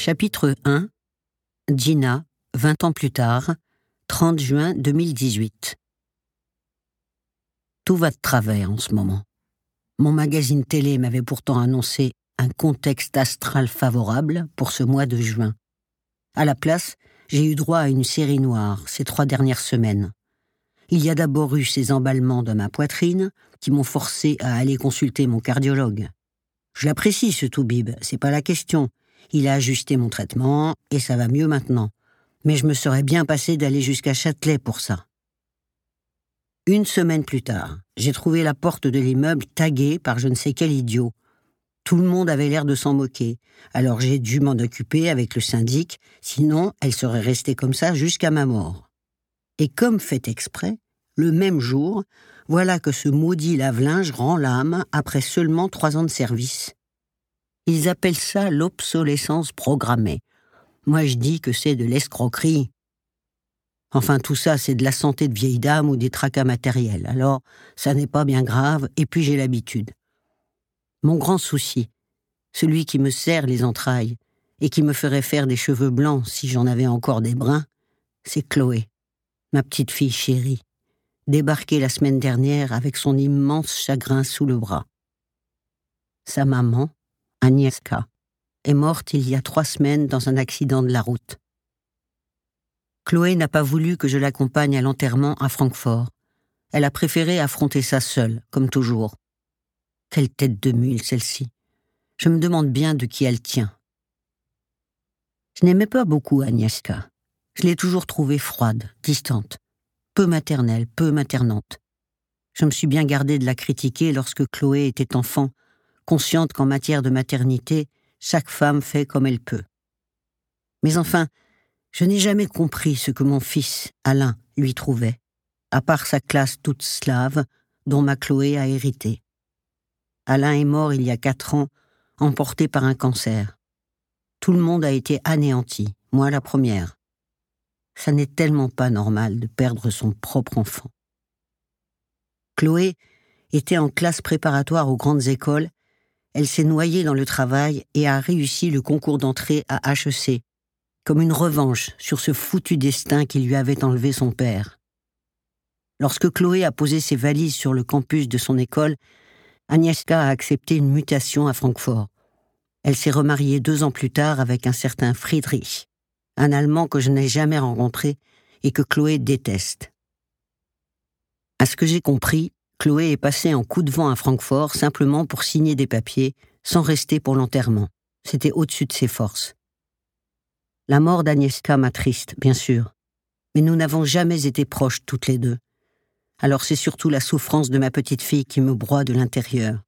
Chapitre 1. Gina, 20 ans plus tard, 30 juin 2018. Tout va de travers en ce moment. Mon magazine télé m'avait pourtant annoncé un contexte astral favorable pour ce mois de juin. À la place, j'ai eu droit à une série noire ces 3 dernières semaines. Il y a d'abord eu ces emballements de ma poitrine qui m'ont forcé à aller consulter mon cardiologue. Je l'apprécie, ce toubib, c'est pas la question. Il a ajusté mon traitement et ça va mieux maintenant. Mais je me serais bien passé d'aller jusqu'à Châtelet pour ça. 1 semaine plus tard, j'ai trouvé la porte de l'immeuble taguée par je ne sais quel idiot. Tout le monde avait l'air de s'en moquer, alors j'ai dû m'en occuper avec le syndic, sinon elle serait restée comme ça jusqu'à ma mort. Et comme fait exprès, le même jour, voilà que ce maudit lave-linge rend l'âme après seulement 3 ans de service. Ils appellent ça l'obsolescence programmée. Moi je dis que c'est de l'escroquerie. Enfin tout ça c'est de la santé de vieille dame ou des tracas matériels, alors ça n'est pas bien grave et puis j'ai l'habitude. Mon grand souci, celui qui me serre les entrailles et qui me ferait faire des cheveux blancs si j'en avais encore des bruns, c'est Chloé, ma petite fille chérie, débarquée la semaine dernière avec son immense chagrin sous le bras. Sa maman, Agnieszka, est morte il y a 3 semaines dans un accident de la route. Chloé n'a pas voulu que je l'accompagne à l'enterrement à Francfort. Elle a préféré affronter ça seule, comme toujours. Quelle tête de mule, celle-ci. Je me demande bien de qui elle tient. Je n'aimais pas beaucoup Agnieszka. Je l'ai toujours trouvée froide, distante, peu maternelle, peu maternante. Je me suis bien gardé de la critiquer lorsque Chloé était enfant, consciente qu'en matière de maternité, chaque femme fait comme elle peut. Mais enfin, je n'ai jamais compris ce que mon fils, Alain, lui trouvait, à part sa classe toute slave, dont ma Chloé a hérité. Alain est mort il y a 4 ans, emporté par un cancer. Tout le monde a été anéanti, moi la première. Ça n'est tellement pas normal de perdre son propre enfant. Chloé était en classe préparatoire aux grandes écoles. Elle s'est noyée dans le travail et a réussi le concours d'entrée à HEC, comme une revanche sur ce foutu destin qui lui avait enlevé son père. Lorsque Chloé a posé ses valises sur le campus de son école, Agnieszka a accepté une mutation à Francfort. Elle s'est remariée 2 ans plus tard avec un certain Friedrich, un Allemand que je n'ai jamais rencontré et que Chloé déteste. À ce que j'ai compris, Chloé est passée en coup de vent à Francfort simplement pour signer des papiers, sans rester pour l'enterrement. C'était au-dessus de ses forces. La mort d'Agnieszka m'attriste, bien sûr, mais nous n'avons jamais été proches toutes les deux. Alors c'est surtout la souffrance de ma petite fille qui me broie de l'intérieur.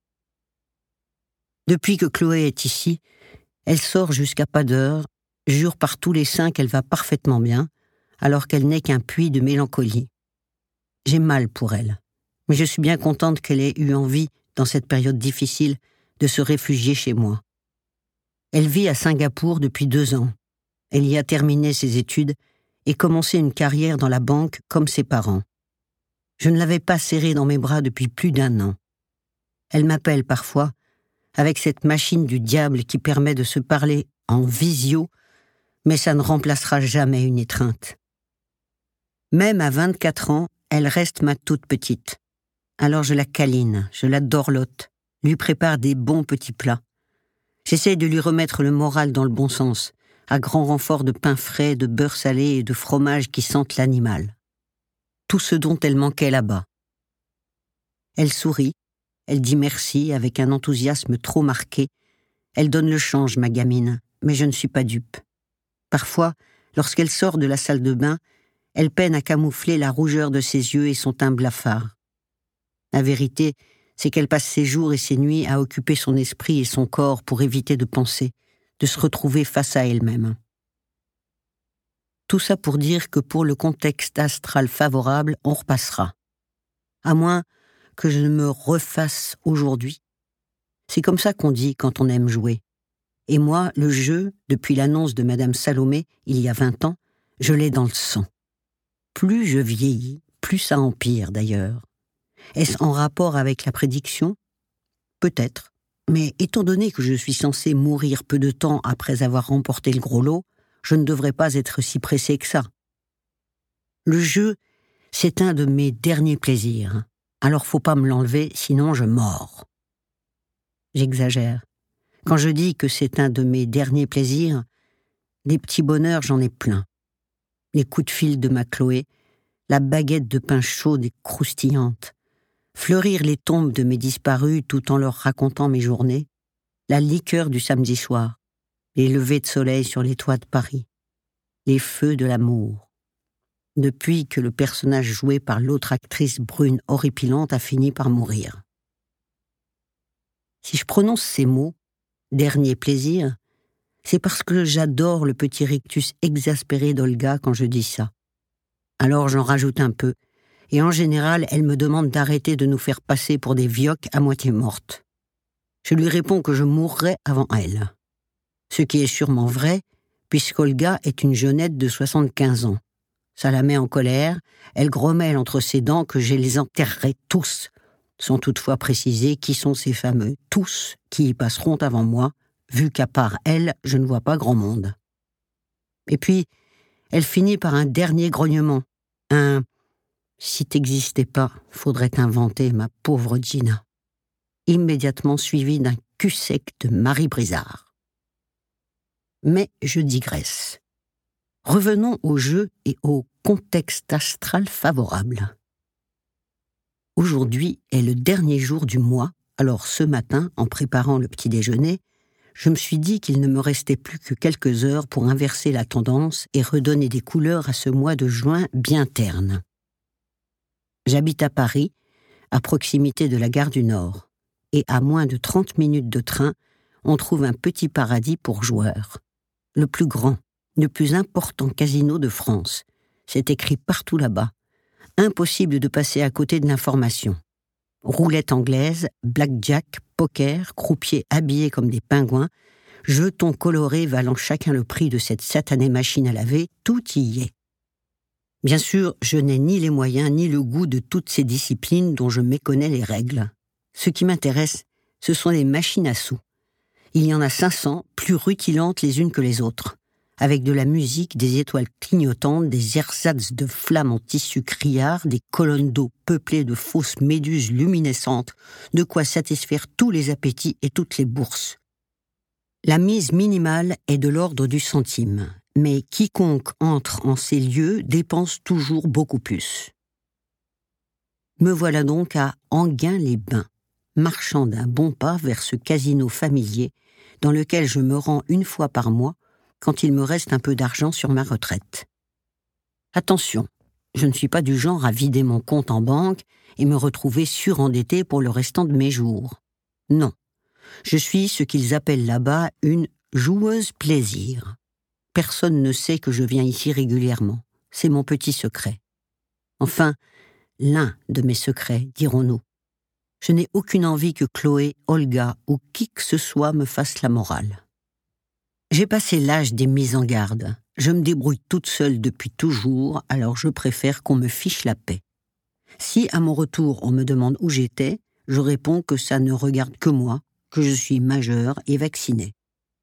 Depuis que Chloé est ici, elle sort jusqu'à pas d'heure, jure par tous les saints qu'elle va parfaitement bien, alors qu'elle n'est qu'un puits de mélancolie. J'ai mal pour elle, mais je suis bien contente qu'elle ait eu envie, dans cette période difficile, de se réfugier chez moi. Elle vit à Singapour depuis 2 ans. Elle y a terminé ses études et commencé une carrière dans la banque comme ses parents. Je ne l'avais pas serrée dans mes bras depuis plus d'1 an. Elle m'appelle parfois, avec cette machine du diable qui permet de se parler en visio, mais ça ne remplacera jamais une étreinte. Même à 24 ans, elle reste ma toute petite. Alors je la câline, je la dorlote, lui prépare des bons petits plats. J'essaye de lui remettre le moral dans le bon sens, à grand renfort de pain frais, de beurre salé et de fromage qui sentent l'animal. Tout ce dont elle manquait là-bas. Elle sourit, elle dit merci avec un enthousiasme trop marqué. Elle donne le change, ma gamine, mais je ne suis pas dupe. Parfois, lorsqu'elle sort de la salle de bain, elle peine à camoufler la rougeur de ses yeux et son teint blafard. La vérité, c'est qu'elle passe ses jours et ses nuits à occuper son esprit et son corps pour éviter de penser, de se retrouver face à elle-même. Tout ça pour dire que pour le contexte astral favorable, on repassera. À moins que je ne me refasse aujourd'hui. C'est comme ça qu'on dit quand on aime jouer. Et moi, le jeu, depuis l'annonce de Madame Salomé, il y a 20 ans, je l'ai dans le sang. Plus je vieillis, plus ça empire d'ailleurs. Est-ce en rapport avec la prédiction ? Peut-être. Mais étant donné que je suis censé mourir peu de temps après avoir remporté le gros lot, je ne devrais pas être si pressé que ça. Le jeu, c'est un de mes derniers plaisirs. Alors faut pas me l'enlever, sinon je mords. J'exagère. Quand je dis que c'est un de mes derniers plaisirs, des petits bonheurs, j'en ai plein. Les coups de fil de ma Chloé, la baguette de pain chaude et croustillante, fleurir les tombes de mes disparus tout en leur racontant mes journées, la liqueur du samedi soir, les levées de soleil sur les toits de Paris, les feux de l'amour. Depuis que le personnage joué par l'autre actrice brune horripilante a fini par mourir. Si je prononce ces mots, dernier plaisir, c'est parce que j'adore le petit rictus exaspéré d'Olga quand je dis ça. Alors j'en rajoute un peu, et en général, elle me demande d'arrêter de nous faire passer pour des vioques à moitié mortes. Je lui réponds que je mourrai avant elle. Ce qui est sûrement vrai, puisqu'Olga est une jeunette de 75 ans. Ça la met en colère, elle grommelle entre ses dents que je les enterrerai tous, sans toutefois préciser qui sont ces fameux « tous » qui y passeront avant moi, vu qu'à part elle, je ne vois pas grand monde. Et puis, elle finit par un dernier grognement, un « si t'existais pas, faudrait t'inventer, ma pauvre Gina », immédiatement suivi d'un cul sec de Marie Brizard. Mais je digresse. Revenons au jeu et au contexte astral favorable. Aujourd'hui est le dernier jour du mois, alors ce matin, en préparant le petit déjeuner, je me suis dit qu'il ne me restait plus que quelques heures pour inverser la tendance et redonner des couleurs à ce mois de juin bien terne. J'habite à Paris, à proximité de la gare du Nord, et à moins de 30 minutes de train, on trouve un petit paradis pour joueurs. Le plus grand, le plus important casino de France. C'est écrit partout là-bas. Impossible de passer à côté de l'information. Roulette anglaise, blackjack, poker, croupiers habillés comme des pingouins, jetons colorés valant chacun le prix de cette satanée machine à laver, tout y est. Bien sûr, je n'ai ni les moyens ni le goût de toutes ces disciplines dont je méconnais les règles. Ce qui m'intéresse, ce sont les machines à sous. Il y en a 500, plus rutilantes les unes que les autres, avec de la musique, des étoiles clignotantes, des ersatz de flammes en tissu criard, des colonnes d'eau peuplées de fausses méduses luminescentes, de quoi satisfaire tous les appétits et toutes les bourses. La mise minimale est de l'ordre du centime, mais quiconque entre en ces lieux dépense toujours beaucoup plus. Me voilà donc à Enghien-les-Bains, marchant d'un bon pas vers ce casino familier dans lequel je me rends une fois par mois quand il me reste un peu d'argent sur ma retraite. Attention, je ne suis pas du genre à vider mon compte en banque et me retrouver surendetté pour le restant de mes jours. Non, je suis ce qu'ils appellent là-bas une joueuse plaisir. Personne ne sait que je viens ici régulièrement. C'est mon petit secret. Enfin, l'un de mes secrets, dirons-nous. Je n'ai aucune envie que Chloé, Olga ou qui que ce soit me fasse la morale. J'ai passé l'âge des mises en garde. Je me débrouille toute seule depuis toujours, alors je préfère qu'on me fiche la paix. Si, à mon retour, on me demande où j'étais, je réponds que ça ne regarde que moi, que je suis majeure et vaccinée.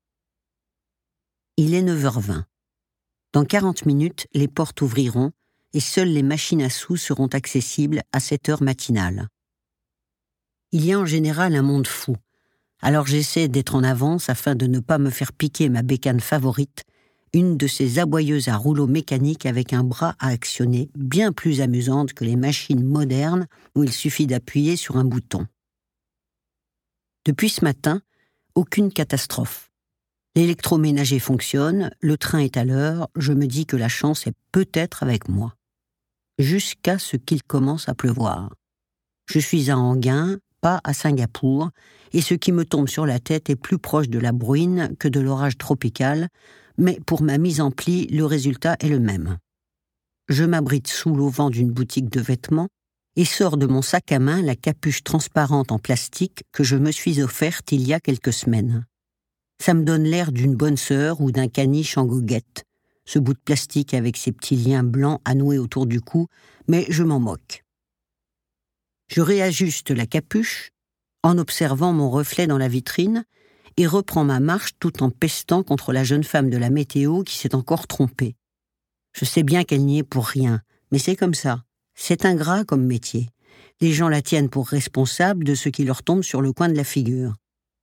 Il est 9h20. Dans 40 minutes, les portes ouvriront et seules les machines à sous seront accessibles à cette heure matinale. Il y a en général un monde fou, alors j'essaie d'être en avance afin de ne pas me faire piquer ma bécane favorite, une de ces aboyeuses à rouleau mécanique avec un bras à actionner, bien plus amusante que les machines modernes où il suffit d'appuyer sur un bouton. Depuis ce matin, aucune catastrophe. L'électroménager fonctionne, le train est à l'heure, je me dis que la chance est peut-être avec moi. Jusqu'à ce qu'il commence à pleuvoir. Je suis à Enghien, pas à Singapour, et ce qui me tombe sur la tête est plus proche de la bruine que de l'orage tropical, mais pour ma mise en pli, le résultat est le même. Je m'abrite sous l'auvent d'une boutique de vêtements et sors de mon sac à main la capuche transparente en plastique que je me suis offerte il y a quelques semaines. Ça me donne l'air d'une bonne sœur ou d'un caniche en goguette, ce bout de plastique avec ses petits liens blancs à nouer autour du cou, mais je m'en moque. Je réajuste la capuche, en observant mon reflet dans la vitrine, et reprends ma marche tout en pestant contre la jeune femme de la météo qui s'est encore trompée. Je sais bien qu'elle n'y est pour rien, mais c'est comme ça. C'est ingrat comme métier. Les gens la tiennent pour responsable de ce qui leur tombe sur le coin de la figure.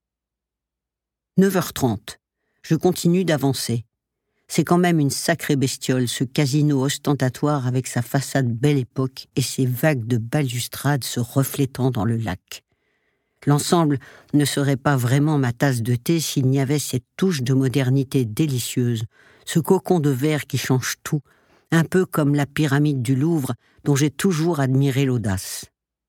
9h30. Je continue d'avancer. C'est quand même une sacrée bestiole, ce casino ostentatoire avec sa façade belle époque et ses vagues de balustrades se reflétant dans le lac. L'ensemble ne serait pas vraiment ma tasse de thé s'il n'y avait cette touche de modernité délicieuse, ce cocon de verre qui change tout, un peu comme la pyramide du Louvre dont j'ai toujours admiré l'audace.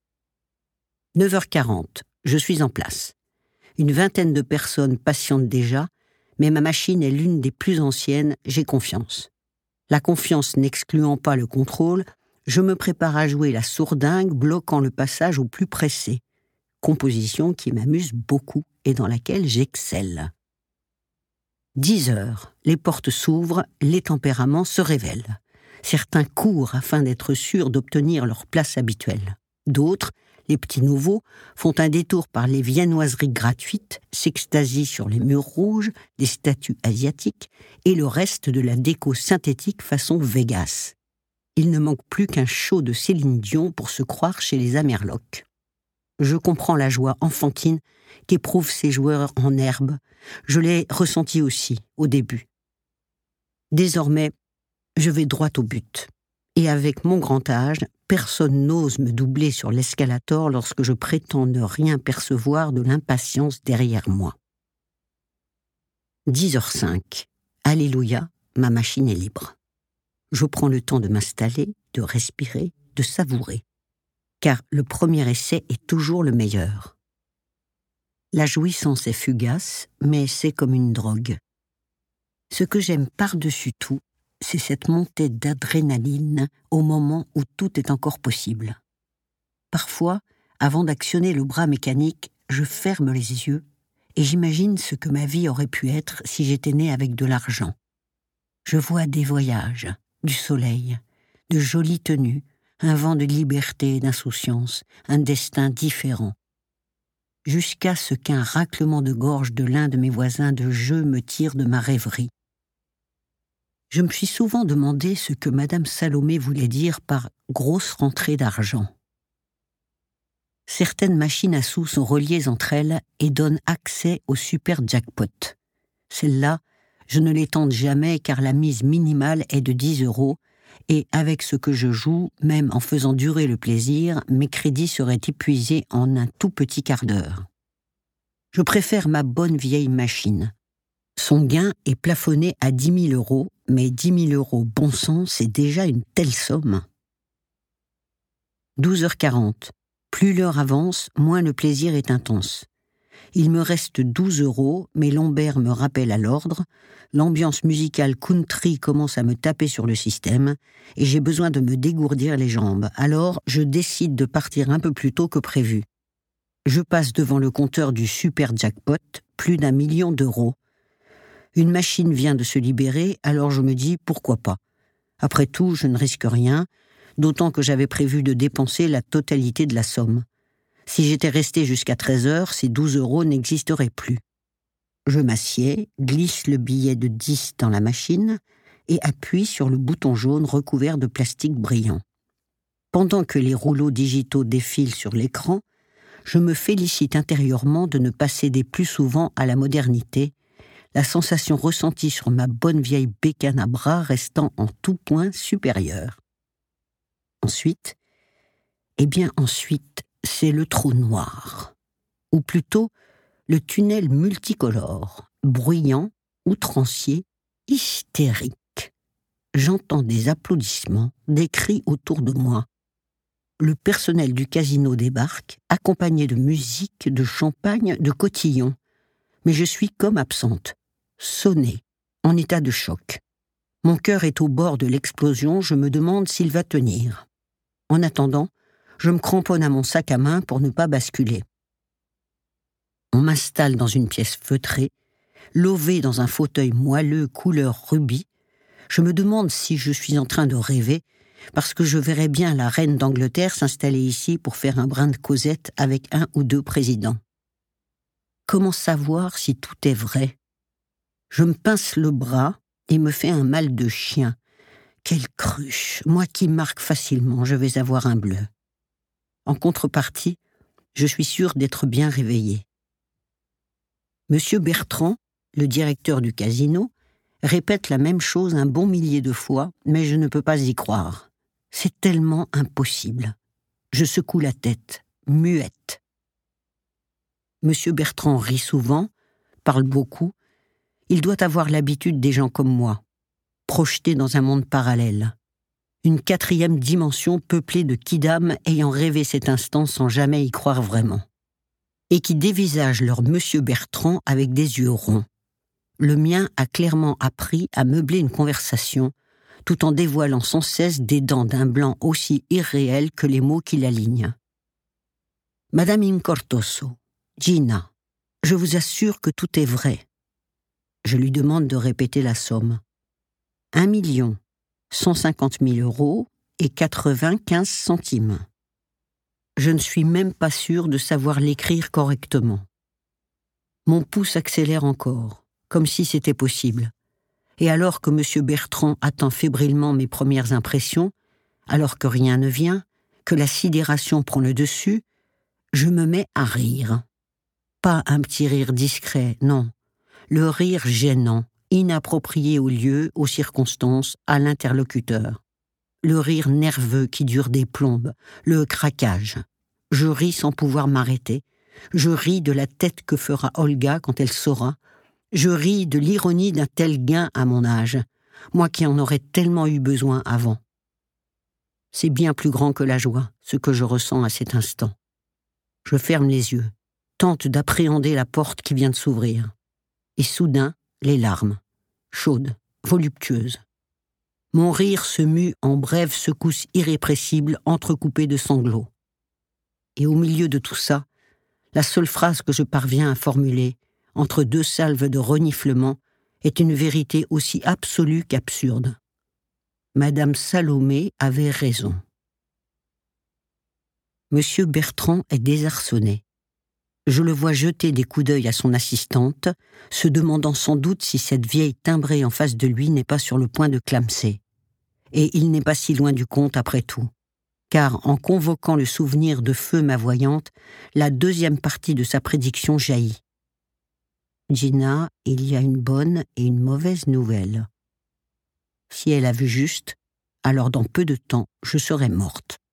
9h40, je suis en place. Une vingtaine de personnes patientent déjà, mais ma machine est l'une des plus anciennes, j'ai confiance. La confiance n'excluant pas le contrôle, je me prépare à jouer la sourdingue bloquant le passage au plus pressé. Composition qui m'amuse beaucoup et dans laquelle j'excelle. 10h, les portes s'ouvrent, les tempéraments se révèlent. Certains courent afin d'être sûrs d'obtenir leur place habituelle. D'autres, les petits nouveaux, font un détour par les viennoiseries gratuites, s'extasient sur les murs rouges, des statues asiatiques et le reste de la déco synthétique façon Vegas. Il ne manque plus qu'un show de Céline Dion pour se croire chez les Amerlocs. Je comprends la joie enfantine qu'éprouvent ces joueurs en herbe. Je l'ai ressenti aussi, au début. Désormais, je vais droit au but. Et avec mon grand âge, personne n'ose me doubler sur l'escalator lorsque je prétends ne rien percevoir de l'impatience derrière moi. 10h05. Alléluia, ma machine est libre. Je prends le temps de m'installer, de respirer, de savourer. Car le premier essai est toujours le meilleur. La jouissance est fugace, mais c'est comme une drogue. Ce que j'aime par-dessus tout, c'est cette montée d'adrénaline au moment où tout est encore possible. Parfois, avant d'actionner le bras mécanique, je ferme les yeux et j'imagine ce que ma vie aurait pu être si j'étais né avec de l'argent. Je vois des voyages, du soleil, de jolies tenues, un vent de liberté et d'insouciance, un destin différent. Jusqu'à ce qu'un raclement de gorge de l'un de mes voisins de jeu me tire de ma rêverie. Je me suis souvent demandé ce que Madame Salomé voulait dire par « grosse rentrée d'argent ». Certaines machines à sous sont reliées entre elles et donnent accès au super jackpot. Celle-là, je ne les tente jamais car la mise minimale est de 10 € et avec ce que je joue, même en faisant durer le plaisir, mes crédits seraient épuisés en un tout petit quart d'heure. Je préfère ma bonne vieille machine. Son gain est plafonné à 10 000 €, mais 10 000 € bon sang, c'est déjà une telle somme. 12h40. Plus l'heure avance, moins le plaisir est intense. Il me reste 12 €, mes lombaires me rappellent à l'ordre, l'ambiance musicale country commence à me taper sur le système, et j'ai besoin de me dégourdir les jambes. Alors, je décide de partir un peu plus tôt que prévu. Je passe devant le compteur du super jackpot, plus d'1 million d'euros. Une machine vient de se libérer, alors je me dis pourquoi pas. Après tout, je ne risque rien, d'autant que j'avais prévu de dépenser la totalité de la somme. Si j'étais resté jusqu'à 13h, ces 12 € n'existeraient plus. Je m'assieds, glisse le billet de 10 dans la machine et appuie sur le bouton jaune recouvert de plastique brillant. Pendant que les rouleaux digitaux défilent sur l'écran, je me félicite intérieurement de ne pas céder plus souvent à la modernité, la sensation ressentie sur ma bonne vieille bécane à bras restant en tout point supérieure. Ensuite, c'est le trou noir, ou plutôt le tunnel multicolore, bruyant, outrancier, hystérique. J'entends des applaudissements, des cris autour de moi. Le personnel du casino débarque, accompagné de musique, de champagne, de cotillons. Mais je suis comme absente, sonnée, en état de choc. Mon cœur est au bord de l'explosion, je me demande s'il va tenir. En attendant, je me cramponne à mon sac à main pour ne pas basculer. On m'installe dans une pièce feutrée, lové dans un fauteuil moelleux couleur rubis. Je me demande si je suis en train de rêver, parce que je verrais bien la reine d'Angleterre s'installer ici pour faire un brin de causette avec 1 ou 2 présidents. Comment savoir si tout est vrai? Je me pince le bras et me fais un mal de chien. Quelle cruche! Moi qui marque facilement, je vais avoir un bleu. En contrepartie, je suis sûr d'être bien réveillé. Monsieur Bertrand, le directeur du casino, répète la même chose un bon millier de fois, mais je ne peux pas y croire. C'est tellement impossible. Je secoue la tête, muette. Monsieur Bertrand rit souvent, parle beaucoup. Il doit avoir l'habitude des gens comme moi, projetés dans un monde parallèle. Une 4e dimension peuplée de kidams ayant rêvé cet instant sans jamais y croire vraiment. Et qui dévisagent leur Monsieur Bertrand avec des yeux ronds. Le mien a clairement appris à meubler une conversation, tout en dévoilant sans cesse des dents d'un blanc aussi irréel que les mots qui l'alignent. Madame Incortoso, Gina, je vous assure que tout est vrai. Je lui demande de répéter la somme. 1 150 000 € et 95 centimes. Je ne suis même pas sûr de savoir l'écrire correctement. Mon pouce accélère encore, comme si c'était possible. Et alors que M. Bertrand attend fébrilement mes premières impressions, alors que rien ne vient, que la sidération prend le dessus, je me mets à rire. Pas un petit rire discret, non. Le rire gênant, inapproprié au lieu, aux circonstances, à l'interlocuteur. Le rire nerveux qui dure des plombes, le craquage. Je ris sans pouvoir m'arrêter. Je ris de la tête que fera Olga quand elle saura. Je ris de l'ironie d'un tel gain à mon âge, moi qui en aurais tellement eu besoin avant. C'est bien plus grand que la joie, ce que je ressens à cet instant. Je ferme les yeux, tente d'appréhender la porte qui vient de s'ouvrir. Et soudain, les larmes, chaudes, voluptueuses. Mon rire se mue en brèves secousses irrépressibles entrecoupées de sanglots. Et au milieu de tout ça, la seule phrase que je parviens à formuler, entre 2 salves de reniflements, est une vérité aussi absolue qu'absurde. Madame Salomé avait raison. Monsieur Bertrand est désarçonné. Je le vois jeter des coups d'œil à son assistante, se demandant sans doute si cette vieille timbrée en face de lui n'est pas sur le point de clamser. Et il n'est pas si loin du compte après tout. Car en convoquant le souvenir de feu ma voyante, la 2e partie de sa prédiction jaillit. Gina, il y a une bonne et une mauvaise nouvelle. Si elle a vu juste, alors dans peu de temps, je serai morte.